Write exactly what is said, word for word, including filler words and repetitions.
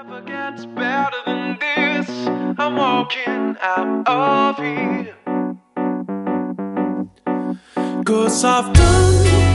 never gets better than this. I'm walking out of here. 'Cause I've done